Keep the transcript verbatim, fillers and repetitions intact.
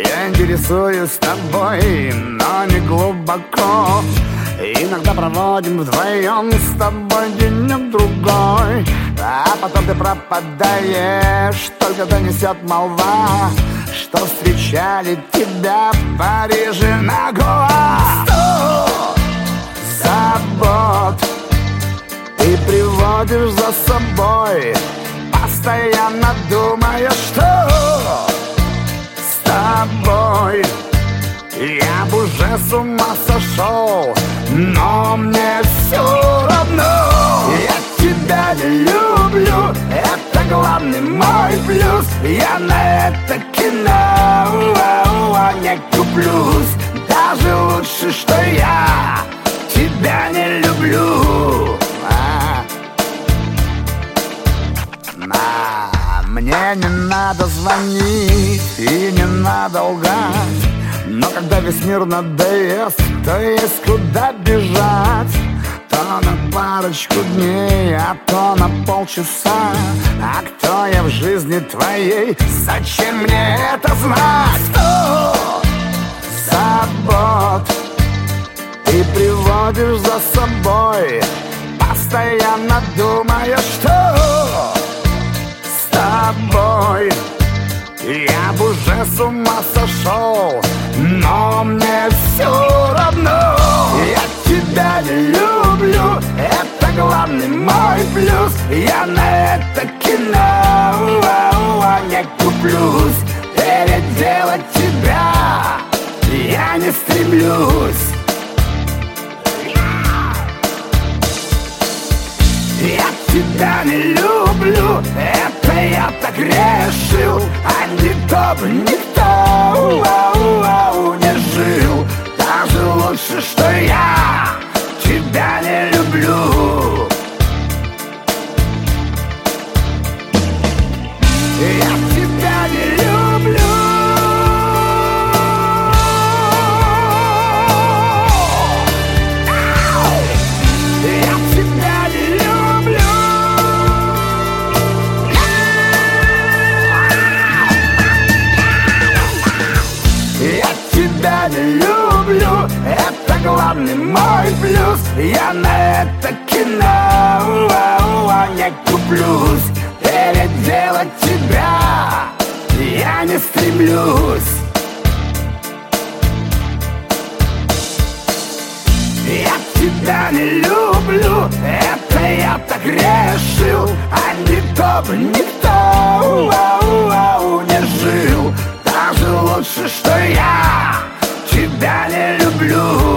Я интересуюсь тобой, но не глубоко. Иногда проводим вдвоем с тобой денек-другой, а потом ты пропадаешь, только донесет молва, что встречали тебя в Париже на Гоа. Сто забот ты приводишь за собой, постоянно думая, что с тобой я б уже с ума сошел, но мне все равно. Я тебя не люблю, это главный мой плюс. Я на это кино не куплюсь. Даже лучше, что я тебя не люблю. а, а, Мне не надо звонить и не надо лгать, но когда весь мир надоест, то есть куда бежать. То на парочку дней, а то на полчаса. А кто я в жизни твоей? Зачем мне это знать? Сто забот ты приводишь за собой, постоянно думая, что с тобой я б уже с ума сошел, но мне все равно. Я тебя не люблю, это главный мой плюс. Я на это кино не куплюсь. Переделать тебя я не стремлюсь. Я тебя не люблю, это я так решил, а никто бы никто не жил. Даже лучше, что я тебя не люблю. Я тебя не люблю. Я не люблю, это главный мой плюс. Я на это кино не куплюсь. Переделать тебя я не стремлюсь. Я тебя не люблю, это я так решил, а никто бы никто не жил. Даже лучше, что я тебя не люблю.